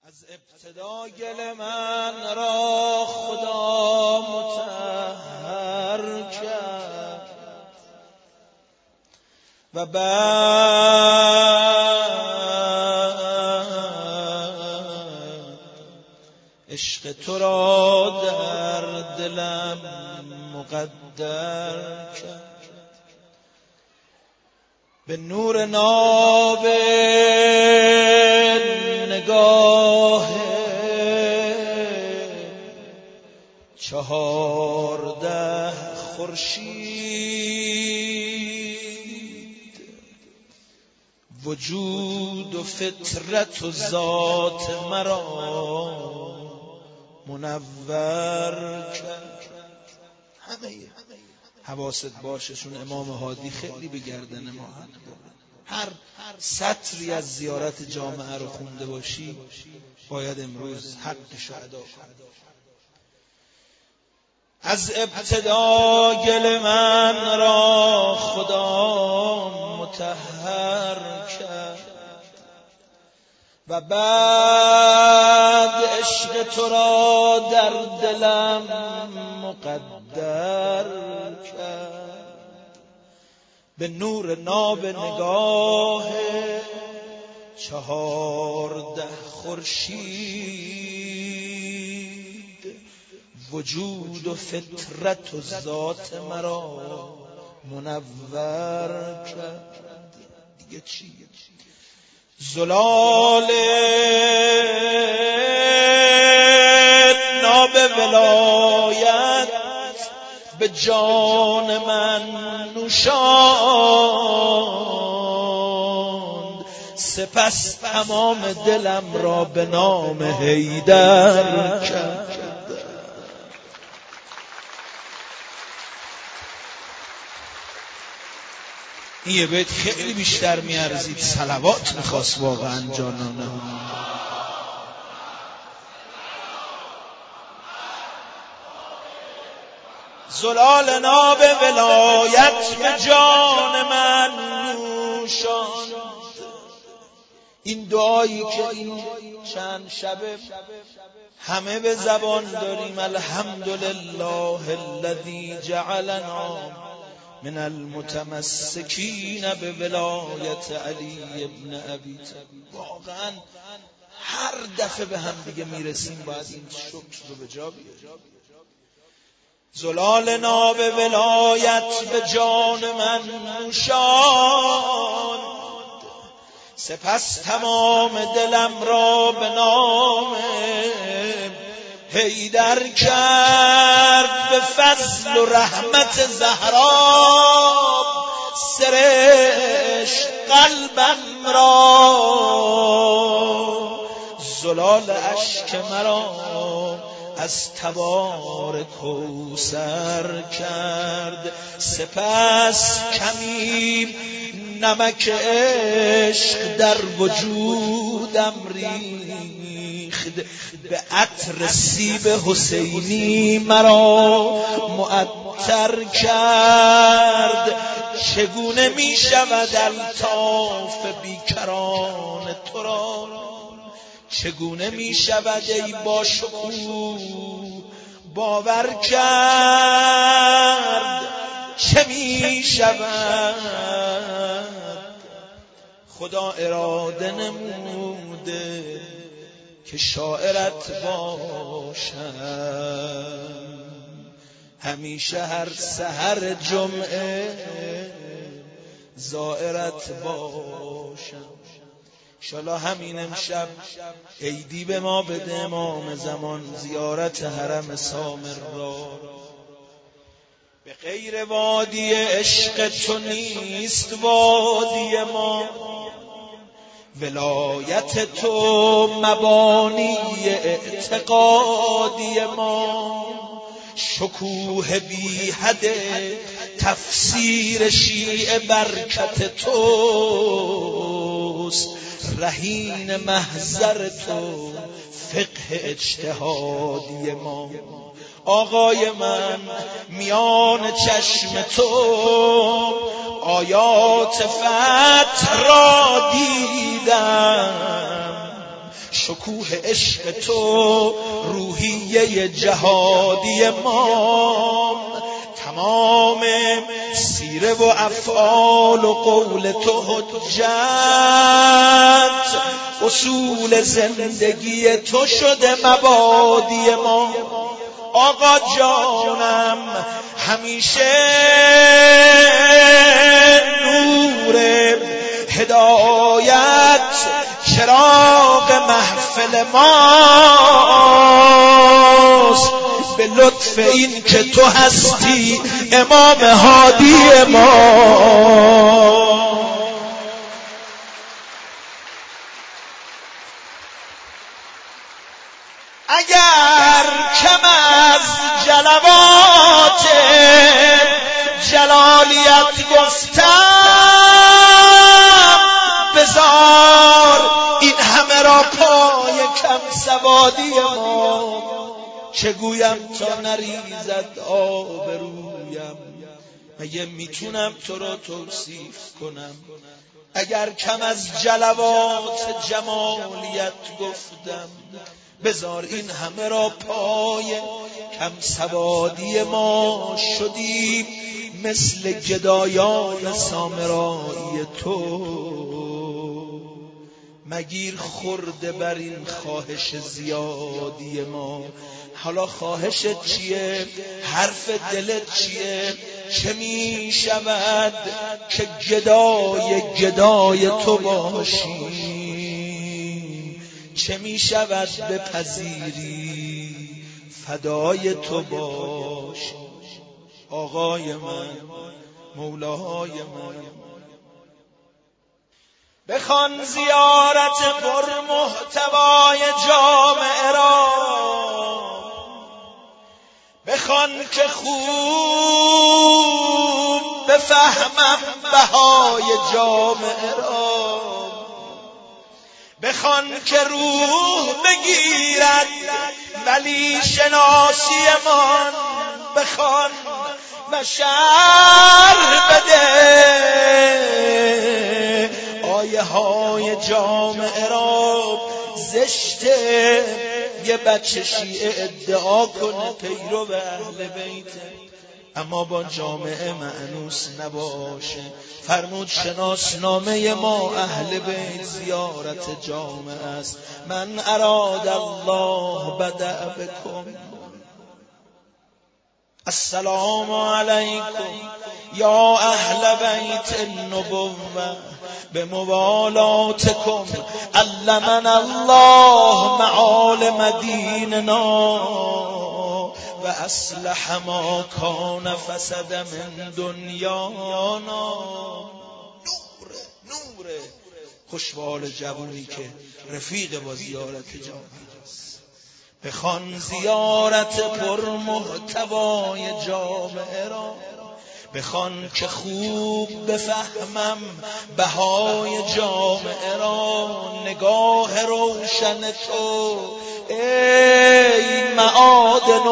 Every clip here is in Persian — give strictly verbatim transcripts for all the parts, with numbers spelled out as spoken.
از ابتدا گل من را خدا مطهر کرد و بعد عشق تو را در دلم مقدر کرد. به نور ناب نگاه چهارده خورشید وجود و فطرت و ذات مرا منور کرد. همه حواست باشه، چون امام هادی خیلی به گردن ما حق داره. هر سطری از زیارت جامعه رو خونده باشی باید امروز حقش رو ادا کنی. از ابتدا گل من را خدا مطهر کرد و بعد عشق تو را در دلم مقدر کرد. به نور ناب نگاه چهارده خورشید وجود و فطرت و ذات مرا منور کرد. دیگه چی؟ زلال ناب ولایت به جان من نوشاند، سپس تمام دلم را به نام حیدر کرد. این یه بیت خیلی بیشتر میارزید صلوات میخواست واقعا جانانه. زلال ناب ولایت به جان من نوشاند. این دعایی که این چند شبه همه به زبان داریم، الحمدلله الذی جعلنا من المتمسکین به ولایت علی ابن ابی طالب. واقعا هر دفعه به هم دیگه میرسیم باید این شکر رو به جا بیاریم. زلال ناب ولایت به جان من نوشاند، سپس تمام دلم را به نام حیدر کرد. به فضل و رحمت زهرا سرشت قلبم را، زلال اشک مرا از تبار کوثر کرد. سپس کمی نمک عشق در وجودم ریخت، به عطر سیب حسینی مرا معطر کرد. چگونه می شود الطاف بیکران تو را، چگونه می شود ای باشکوه باور کرد. چه می شود خدا اراده نموده که شاعرت باشم، همیشه هر سحر جمعه زائرت باشم. انشالله همین امشب عیدی به ما بده امام زمان، زیارت حرم سامر را. به غیر وادی عشق تو نیست وادی ما، ولایت تو مبانی اعتقادی ما. شکوه بی حد تفسیر شیعه برکت توست، رهین محضر تو فقه اجتهادی ما. آقای من میان چشم تو آیات فتح را دیدم، شکوه عشق تو روحیه جهادی ما، تمام سیره و افعال و قول تو حجت، اصول زندگی تو شده مبادی ما. آقا جانم همیشه نور هدایت چراغ محفل ماست، به لطف این که تو هستی امام هادی ما. اگر کم از جلوات جلالیت گفتم، بذار این همه را پای کم سوادی ما. چه گویم تا نریزد آب رویم، مگه میتونم تو را توصیف کنم؟ اگر کم از جلوات جمالیت گفتم، بذار این همه را پای کم سوادی ما. شدیم مثل گدایان سامرایی تو، مگیر خورده بر این خواهش زیادی ما. حالا خواهشت چیه؟ حرف دلت چیه؟ چه می شود که گدای گدای تو باشی؟ چه می شود بپذیری فدای تو باش؟ آقای من، مولای من، بخوان زیارت پر محتوای جامعه را، بخوان که خوب بفهمم بهای جامعه را، بخوان که روح بگیرد ولی شناسی من، بخوان و شرح بده آیه های جامعه را. زشته یه بچه شیعه ادعا کنه پیرو اهل بیته اما با جامعه مأنوس نباشه. فرمود شناسنامه ما اهل بیت زیارت جامعه است. من اراد الله بدأ بکم، السلام علیکم یا اهل بیت النبوة بموالاتکم علمنا الله معالم دیننا و اصلح ما کان فسد من دنیانا. نور نور خوشوال جوانی که رفیق با زیارت جامعه است. بخوان زیارت پر محتوای جامعه را، بخوان که خوب بفهمم بهای جامعه را. نگاه روشن تو ای معادن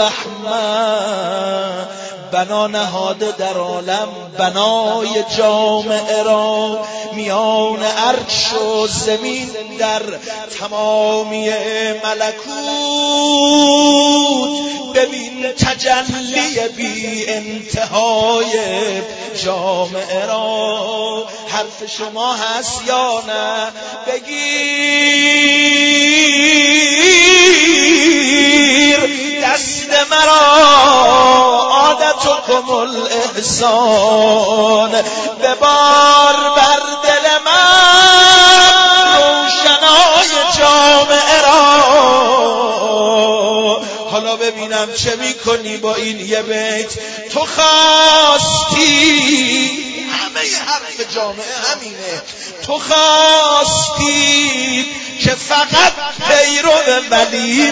الرحمن، بنا نهاده در عالم بنای جامعه را. میان عرش و زمین در تمامی ملکوت ببین تجلی بی انتهای جامعه را. حرف شما هست یا نه؟ بگیر دست مرا، عادتکم الاحسان، ببار بر دل من روشنای جامعه را. حالا ببینم چه میکنی با این یه بیت. تو خواستی، همه حرف جامعه همینه، تو خواستی که فقط پیرو ولی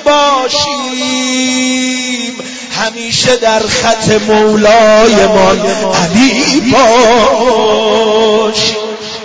باشیم، همیشه در خط مولای ما علی باش.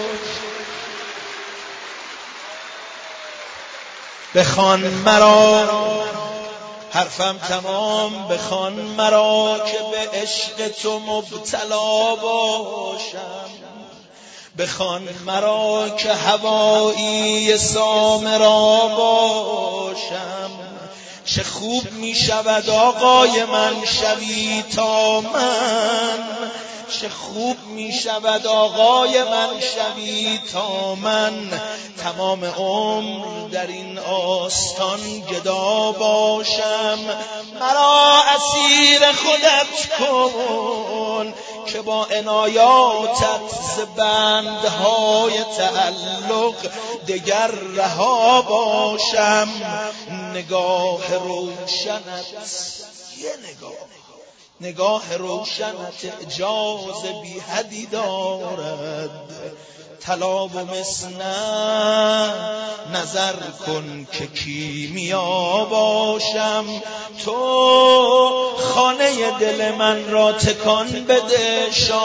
بخوان مرا، حرفم تمام، بخوان مرا که به عشق تو مبتلا باشم، بخوان مرا که هوایی سامرا باشم. چه خوب می شود آقای من شبی تا من، چه خوب می شود آقای من شبی تا من. تمام عمر در این آستان گدا باشم. مرا اسیر خودت کن که با عنایاتت ز بندهای تعلق دگر رها باشم. نگاه روشنت، یه نگاه نگاه روشنت اعجاز بی حدی دارد. طلا و مس نه، نظر کن که کیمیا باشم. تو خانه دل من را تکان بده،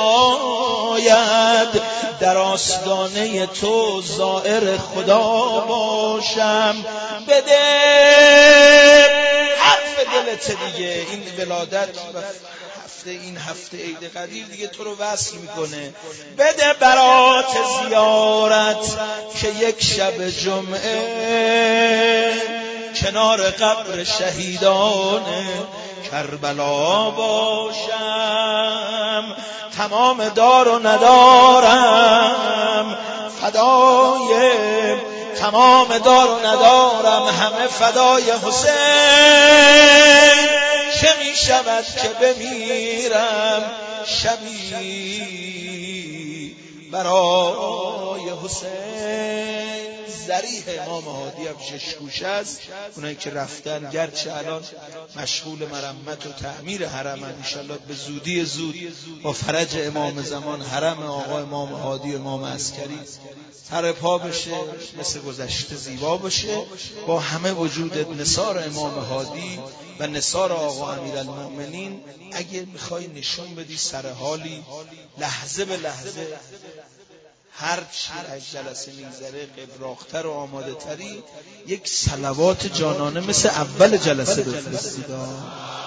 شاید در آستانه تو زائر خدا باشم. بده حرف دلت دیگه، این ولادت هفته این هفته عید قدیر دیگه تو رو وصل میکنه. بده برات زیارت که یک شب جمعه کنار قبر شهیدان کربلا باشم. تمام دار و ندارم فدای، تمام دار و ندارم همه فدای حسین. چه می شود که بمیرم شبی برای حسین. ذریح امام هادی هم شش گوشه است. اونایی که رفتن گرچه الان مشغول مرمت و تعمیر حرمن، انشالله به زودی زود با فرج امام زمان حرم آقا امام هادی و امام عسکری سر پا بشه، مثل گذشته زیبا بشه، با همه وجود نثار امام هادی و نثار آقا امیرالمؤمنین. اگه میخوای نشون بدی سر حالی لحظه به لحظه هر چی از جلسه میگذره قبراختر و آماده تری، یک صلوات جانانه مثل اول جلسه بفرستید.